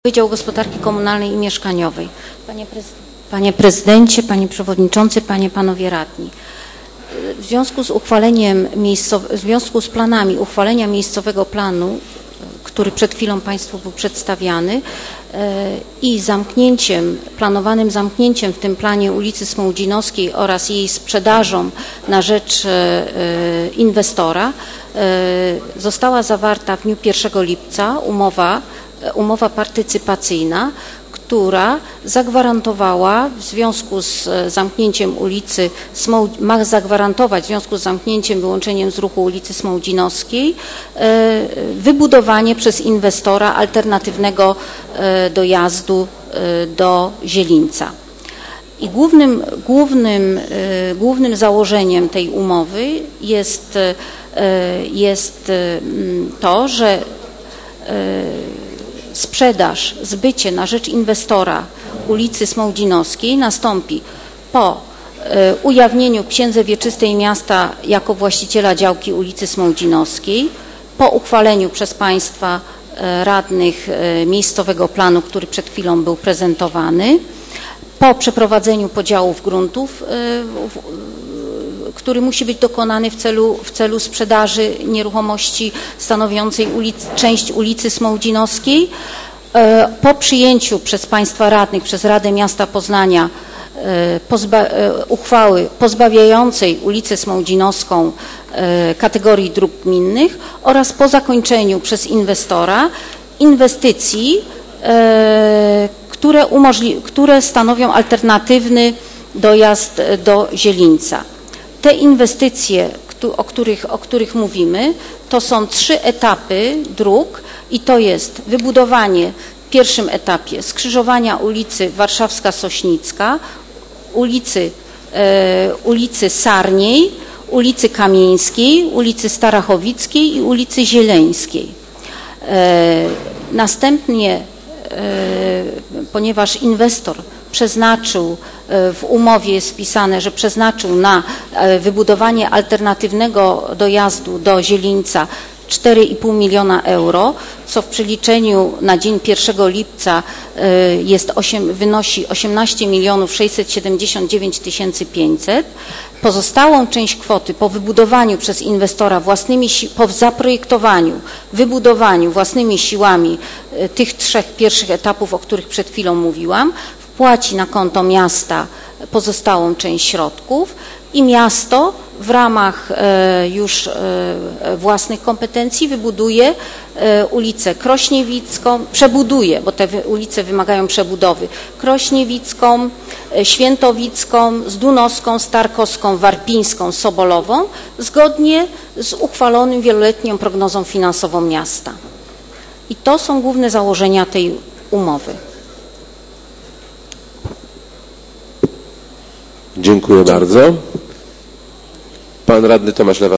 Wydział Gospodarki Komunalnej i Mieszkaniowej. Panie Prezydencie, Panie Przewodniczący, Panie, Panowie Radni. W związku z planami uchwalenia miejscowego planu, który przed chwilą Państwu był przedstawiany, i planowanym zamknięciem w tym planie ulicy Smołdzinowskiej oraz jej sprzedażą na rzecz inwestora, została zawarta w dniu 1 lipca umowa partycypacyjna, która zagwarantowała w związku z zamknięciem wyłączeniem z ruchu ulicy Smołdzinowskiej wybudowanie przez inwestora alternatywnego dojazdu do Zielińca. I głównym założeniem tej umowy jest to, że sprzedaż, zbycie na rzecz inwestora ulicy Smołdzinowskiej nastąpi po ujawnieniu w Księdze Wieczystej Miasta jako właściciela działki ulicy Smołdzinowskiej, po uchwaleniu przez Państwa radnych miejscowego planu, który przed chwilą był prezentowany, po przeprowadzeniu podziałów gruntów, który musi być dokonany w celu sprzedaży nieruchomości stanowiącej część ulicy Smołdzinowskiej, po przyjęciu przez Państwa radnych, przez Radę Miasta Poznania uchwały pozbawiającej ulicę Smołdzinowską kategorii dróg gminnych oraz po zakończeniu przez inwestora inwestycji, które stanowią alternatywny dojazd do Zielińca. Te inwestycje, o których mówimy, to są 3 etapy dróg i to jest wybudowanie w pierwszym etapie skrzyżowania ulicy Warszawska-Sośnicka, ulicy Sarniej, ulicy Kamieńskiej, ulicy Starachowickiej i ulicy Zieleńskiej. Następnie, ponieważ inwestor przeznaczył, w umowie jest wpisane, że przeznaczył na wybudowanie alternatywnego dojazdu do Zielińca 4,5 miliona euro, co w przeliczeniu na dzień 1 lipca wynosi 18 679 500. Pozostałą część kwoty po wybudowaniu przez inwestora po zaprojektowaniu, wybudowaniu własnymi siłami tych 3 pierwszych etapów, o których przed chwilą mówiłam, wpłaci na konto miasta pozostałą część środków i miasto w ramach już własnych kompetencji wybuduje ulicę Krośniewicką, przebuduje, bo te ulice wymagają przebudowy, Krośniewicką, Świętowicką, Zdunowską, Starkowską, Warpińską, Sobolową, zgodnie z uchwalonym wieloletnią prognozą finansową miasta. I to są główne założenia tej umowy. Dziękuję bardzo. Pan radny Tomasz Lewa.